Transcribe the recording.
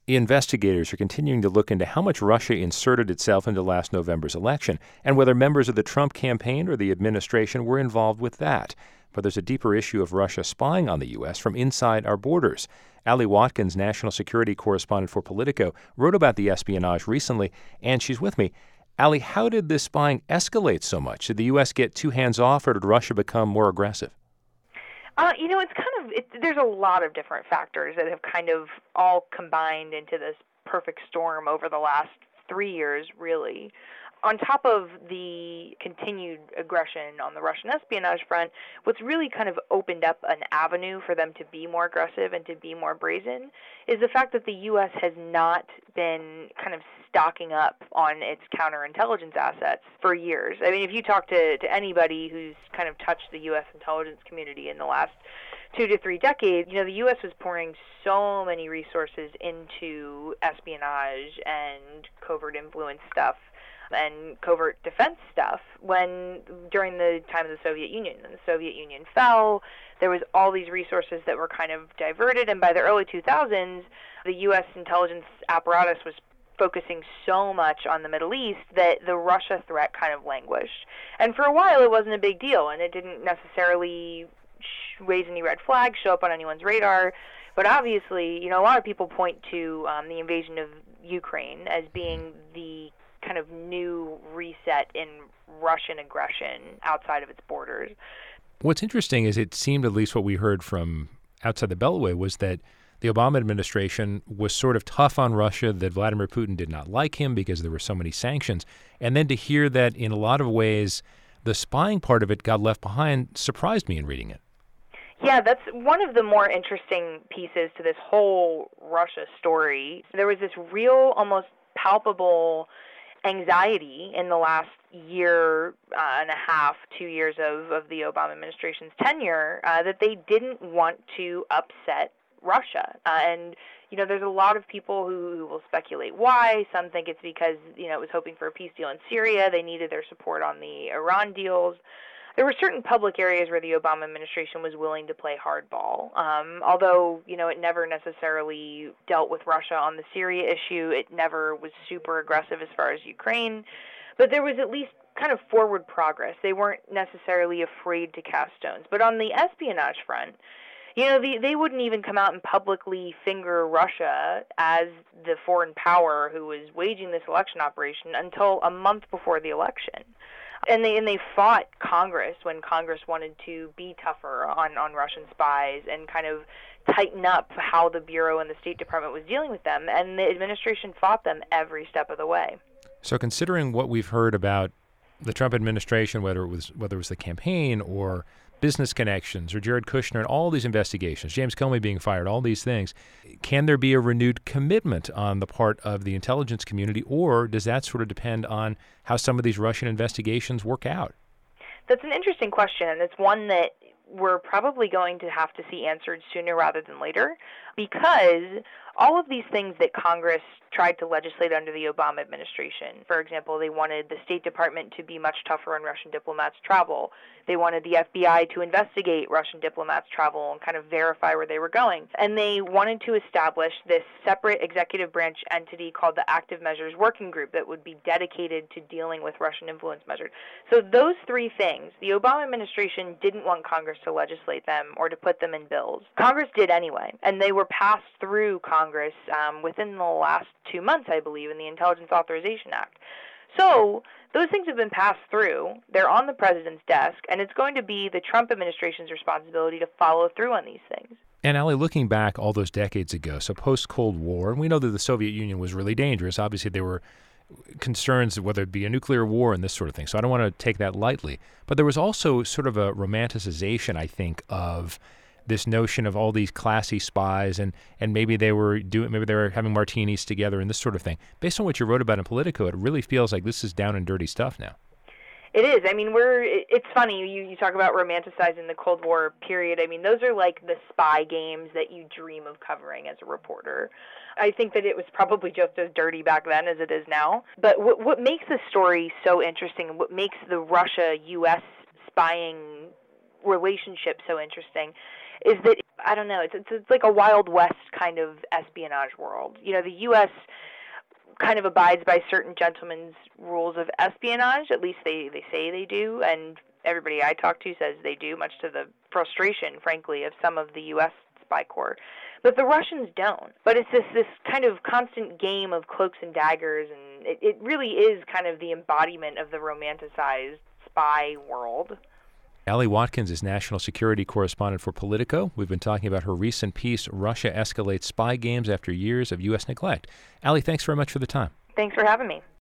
investigators are continuing to look into how much Russia inserted itself into last November's election and whether members of the Trump campaign or the administration were involved with that. But there's a deeper issue of Russia spying on the U.S. from inside our borders. Ali Watkins, national security correspondent for Politico, wrote about the espionage recently, and she's with me. Ali, how did this spying escalate so much? Did the U.S. get too hands-off, or did Russia become more aggressive? There's a lot of different factors that have kind of all combined into this perfect storm over the last 3 years, really. On top of the continued aggression on the Russian espionage front, what's really kind of opened up an avenue for them to be more aggressive and to be more brazen is the fact that the U.S. has not been kind of stocking up on its counterintelligence assets for years. I mean, if you talk to anybody who's kind of touched the U.S. intelligence community in the last 2 to 3 decades, the U.S. was pouring so many resources into espionage and covert influence stuff and covert defense stuff during the time of the Soviet Union. When the Soviet Union fell, there was all these resources that were kind of diverted, and by the early 2000s, the U.S. intelligence apparatus was focusing so much on the Middle East that the Russia threat kind of languished. And for a while, it wasn't a big deal, and it didn't necessarily raise any red flags, show up on anyone's radar. But obviously, a lot of people point to the invasion of Ukraine as being the kind of new reset in Russian aggression outside of its borders. What's interesting is it seemed, at least what we heard from outside the Beltway, was that the Obama administration was sort of tough on Russia, that Vladimir Putin did not like him because there were so many sanctions. And then to hear that in a lot of ways the spying part of it got left behind surprised me in reading it. Yeah, that's one of the more interesting pieces to this whole Russia story. There was this real, almost palpable anxiety in the last year and a half, 2 years of the Obama administration's tenure that they didn't want to upset Russia. And there's a lot of people who will speculate why. Some think it's because, it was hoping for a peace deal in Syria. They needed their support on the Iran deals. There were certain public areas where the Obama administration was willing to play hardball. Although, it never necessarily dealt with Russia on the Syria issue. It never was super aggressive as far as Ukraine. But there was at least kind of forward progress. They weren't necessarily afraid to cast stones. But on the espionage front, they wouldn't even come out and publicly finger Russia as the foreign power who was waging this election operation until a month before the election. And they fought Congress when Congress wanted to be tougher on Russian spies and kind of tighten up how the Bureau and the State Department was dealing with them. And the administration fought them every step of the way. So considering what we've heard about the Trump administration, whether it was the campaign or business connections or Jared Kushner and all these investigations, James Comey being fired, all these things, can there be a renewed commitment on the part of the intelligence community, or does that sort of depend on how some of these Russian investigations work out? That's an interesting question, and it's one that we're probably going to have to see answered sooner rather than later, because all of these things that Congress tried to legislate under the Obama administration, for example, they wanted the State Department to be much tougher on Russian diplomats' travel. They wanted the FBI to investigate Russian diplomats' travel and kind of verify where they were going. And they wanted to establish this separate executive branch entity called the Active Measures Working Group that would be dedicated to dealing with Russian influence measures. So those three things, the Obama administration didn't want Congress to legislate them or to put them in bills. Congress did anyway, and they were passed through Congress within the last 2 months, I believe, in the Intelligence Authorization Act. So those things have been passed through. They're on the president's desk, and it's going to be the Trump administration's responsibility to follow through on these things. And Ali, looking back all those decades ago, so post-Cold War, and we know that the Soviet Union was really dangerous. Obviously, there were concerns whether it be a nuclear war and this sort of thing. So I don't want to take that lightly. But there was also sort of a romanticization, I think, of this notion of all these classy spies, and maybe they were having martinis together and this sort of thing. Based on what you wrote about in Politico, it really feels like this is down and dirty stuff now. It is. I mean, it's funny, you talk about romanticizing the Cold War period. I mean, those are like the spy games that you dream of covering as a reporter. I think that it was probably just as dirty back then as it is now. But what makes this story so interesting, and what makes the Russia-U.S. spying relationship so interesting, is that I don't know, it's like a Wild West kind of espionage world. The U.S. kind of abides by certain gentlemen's rules of espionage, at least they say they do, and everybody I talk to says they do, much to the frustration, frankly, of some of the U.S. spy corps. But the Russians don't. But it's this kind of constant game of cloaks and daggers, and it really is kind of the embodiment of the romanticized spy world. Ali Watkins is national security correspondent for Politico. We've been talking about her recent piece, Russia Escalates Spy Games After Years of U.S. Neglect. Ali, thanks very much for the time. Thanks for having me.